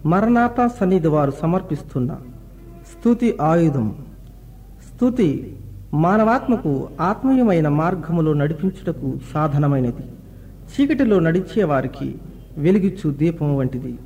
మరణాత సన్నిధి వారు సమర్పిస్తున్న స్తుతి ఆయుధం. స్తుతి మానవాత్మకు ఆత్మీయమైన మార్గములో నడిపించుటకు సాధనమైనది. చీకటిలో నడిచే వారికి వెలిగిచ్చు దీపం వంటిది.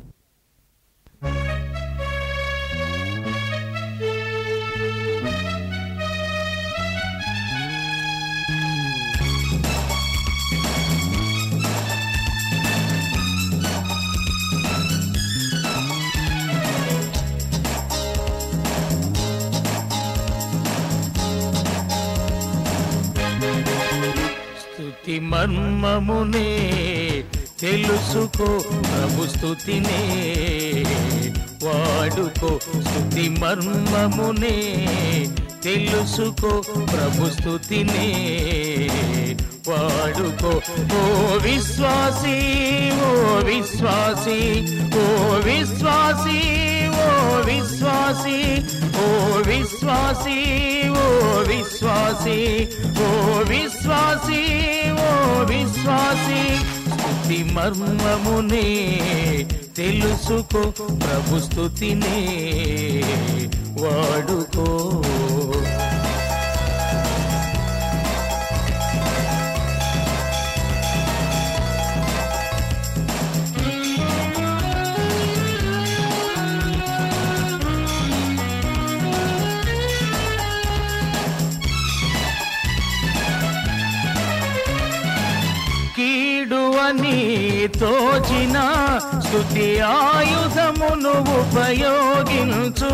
స్తుతి మర్మమునే తెలుసుకో, ప్రభు స్తుతినే వాడుకో. స్తుతి మర్మమునే తెలుసుకో, ప్రభు స్తుతినే వాడుకో. ఓ విశ్వాసీ, ఓ విశ్వాసీ, ఓ విశ్వాసీ, ఓ విశ్వాసీ, ఓ విశ్వాసీ, ఓ విశ్వాసీ, ఓ విశ్వాసీ, ఓ విశ్వాసీ. స్తుతి మర్మమునే తెలుసుకో, ప్రభు స్తుతినే వాడుకో. కీడు అని తోచిన స్తుతి ఆయుధమును ఉపయోగించు.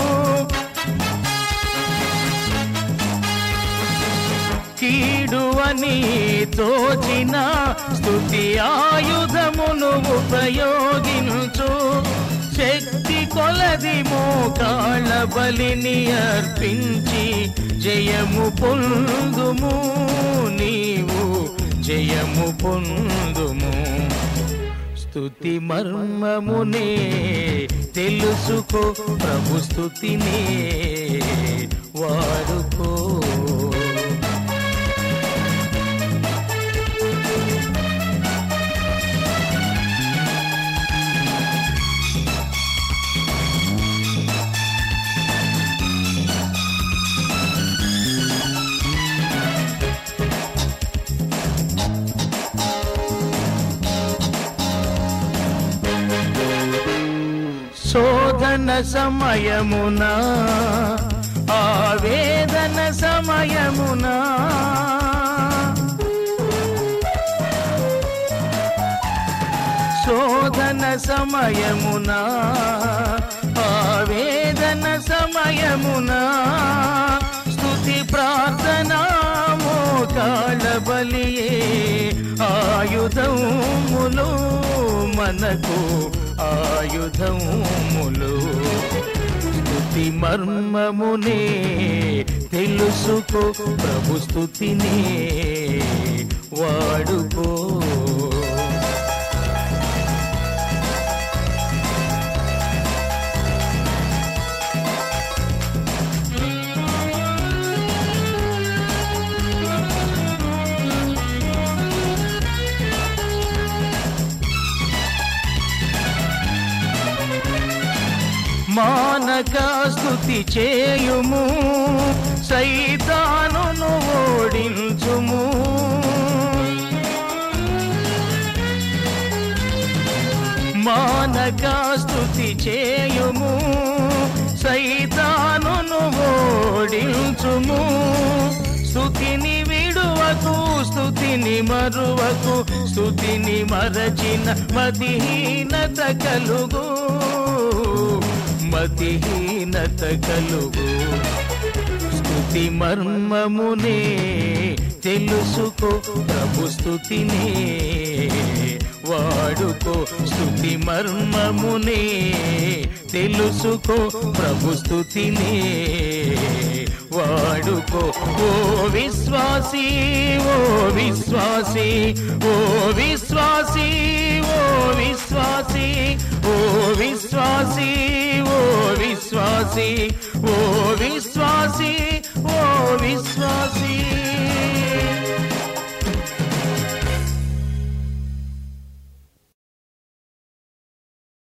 కీడు అని తోచిన స్తుతి ఆయుధమును ఉపయోగించు. శక్తి కొలది మోకాళ్ళ బలిని అర్పించి జయము పొందుము, నీవు జయము పొందుము. స్తుతి మర్మమునే తెలుసుకో, ప్రభు స్తుతినే వాడుకో. శోధన సమయమున, ఆవేదన సమయమున, శోధన సమయమున, ఆవేదన సమయమున స్తుతి ప్రార్థన మోకాళ్ళ బలియే ఆయుధములు, మనకు ఆయుధములు. స్తుతి మర్మమునే తెలుసుకో, ప్రభు స్తుతినే వాడుకో. మానక స్తుతి చేయుము, సైతానును ఓడించుము. మానక స్తుతి చేయుము, సైతానును ఓడించుము. స్తుతిని విడువకు, స్తుతిని మరువకు, స్తుతిని మరచిన మతిహీనత కలుగు, మతిహీనత కలుగు. స్తుతి మర్మమునే తెలుసుకో, ప్రభు స్తుతినే వాడుకో. స్తుతి మర్మమునే తెలుసుకో, ప్రభు స్తుతినే వాడుకో. ఓ విశ్వాసీ, ఓ విశ్వాసీ, ఓ విశ్వాసీ, ఓ విశ్వాసీ, ఓ విశ్వాసీ, ఓ విశ్వాసీ, ఓ విశ్వాసీ, ఓ విశ్వాసీ.